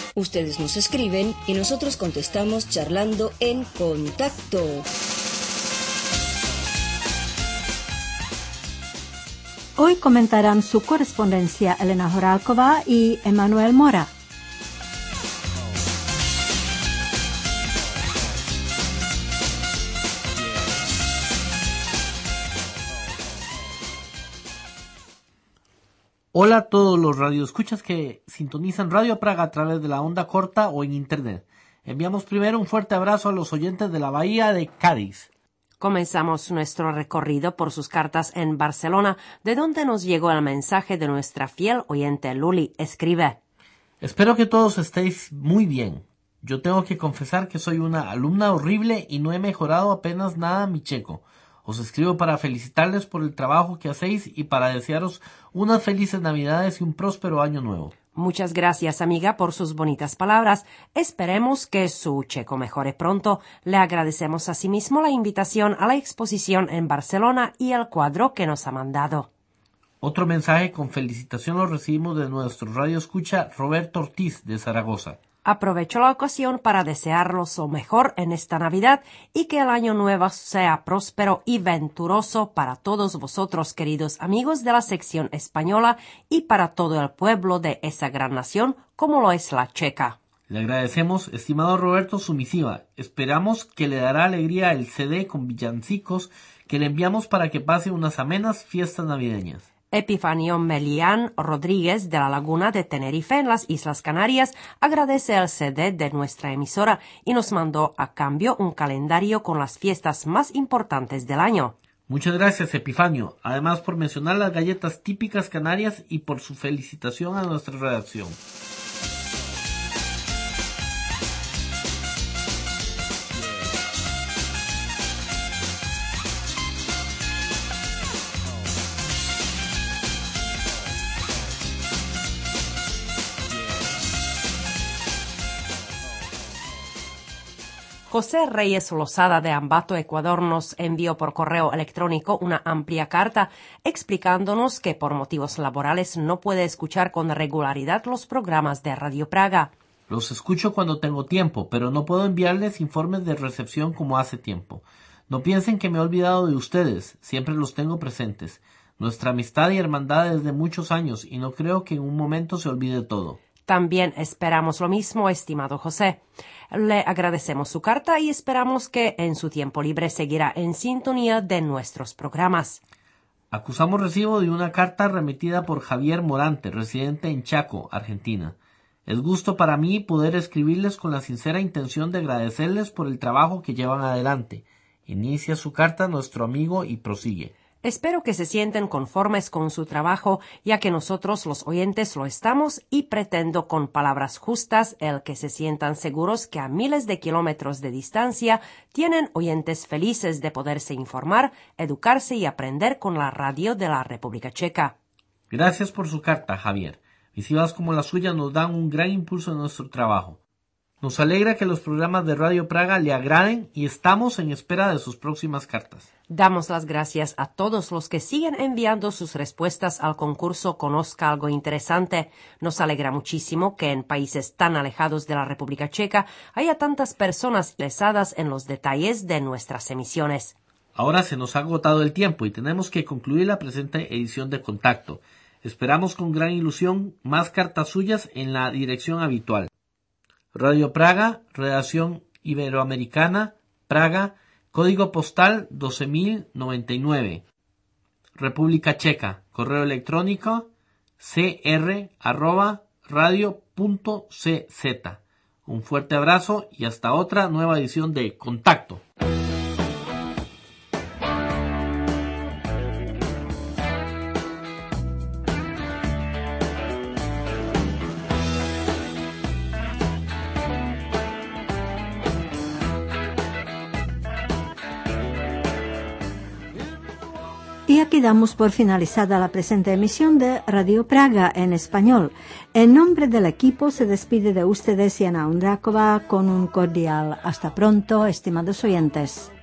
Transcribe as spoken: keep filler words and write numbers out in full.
Ustedes nos escriben y nosotros contestamos charlando en Contacto. Hoy comentarán su correspondencia Elena Horálková y Emanuel Mora. Hola a todos los radioescuchas que sintonizan Radio Praga a través de la onda corta o en internet. Enviamos primero un fuerte abrazo a los oyentes de la Bahía de Cádiz. Comenzamos nuestro recorrido por sus cartas en Barcelona, de donde nos llegó el mensaje de nuestra fiel oyente Luli. Escribe: Espero que todos estéis muy bien. Yo tengo que confesar que soy una alumna horrible y no he mejorado apenas nada mi checo. Os escribo para felicitarles por el trabajo que hacéis y para desearos unas felices Navidades y un próspero año nuevo. Muchas gracias, amiga, por sus bonitas palabras. Esperemos que su checo mejore pronto. Le agradecemos asimismo la invitación a la exposición en Barcelona y el cuadro que nos ha mandado. Otro mensaje con felicitación lo recibimos de nuestro radioescucha Roberto Ortiz de Zaragoza. Aprovecho la ocasión para desearlos lo mejor en esta Navidad y que el año nuevo sea próspero y venturoso para todos vosotros, queridos amigos de la sección española, y para todo el pueblo de esa gran nación como lo es la checa. Le agradecemos, estimado Roberto, su misiva. Esperamos que le dará alegría el C D con villancicos que le enviamos para que pase unas amenas fiestas navideñas. Epifanio Melián Rodríguez de la Laguna de Tenerife en las Islas Canarias agradece el C D de nuestra emisora y nos mandó a cambio un calendario con las fiestas más importantes del año. Muchas gracias, Epifanio, además por mencionar las galletas típicas canarias y por su felicitación a nuestra redacción. José Reyes Losada de Ambato, Ecuador, nos envió por correo electrónico una amplia carta explicándonos que por motivos laborales no puede escuchar con regularidad los programas de Radio Praga. Los escucho cuando tengo tiempo, pero no puedo enviarles informes de recepción como hace tiempo. No piensen que me he olvidado de ustedes, siempre los tengo presentes. Nuestra amistad y hermandad es de muchos años y no creo que en un momento se olvide todo. También esperamos lo mismo, estimado José. Le agradecemos su carta y esperamos que en su tiempo libre seguirá en sintonía de nuestros programas. Acusamos recibo de una carta remitida por Javier Morante, residente en Chaco, Argentina. Es gusto para mí poder escribirles con la sincera intención de agradecerles por el trabajo que llevan adelante. Inicia su carta nuestro amigo y prosigue. Espero que se sienten conformes con su trabajo, ya que nosotros los oyentes lo estamos, y pretendo con palabras justas el que se sientan seguros que a miles de kilómetros de distancia tienen oyentes felices de poderse informar, educarse y aprender con la radio de la República Checa. Gracias por su carta, Javier. Misivas como la suya nos dan un gran impulso en nuestro trabajo. Nos alegra que los programas de Radio Praga le agraden y estamos en espera de sus próximas cartas. Damos las gracias a todos los que siguen enviando sus respuestas al concurso Conozca algo interesante. Nos alegra muchísimo que en países tan alejados de la República Checa haya tantas personas interesadas en los detalles de nuestras emisiones. Ahora se nos ha agotado el tiempo y tenemos que concluir la presente edición de Contacto. Esperamos con gran ilusión más cartas suyas en la dirección habitual. Radio Praga, Redacción Iberoamericana, Praga, Código Postal doce mil noventa y nueve. República Checa, correo electrónico cr arroba radio punto cz. Un fuerte abrazo y hasta otra nueva edición de Contacto. Y aquí damos por finalizada la presente emisión de Radio Praga en español. En nombre del equipo se despide de ustedes Jana Ondráková con un cordial hasta pronto, estimados oyentes.